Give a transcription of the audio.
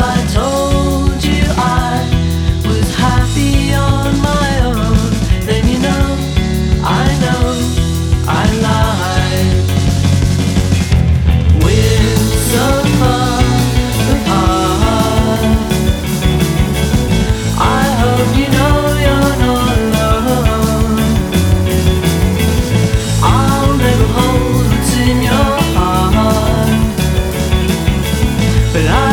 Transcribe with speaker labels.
Speaker 1: I told you I was happy on my own, then you know I lied. We're so far apart. I hope you know you're not alone. I'll never hold what's in your heart, but I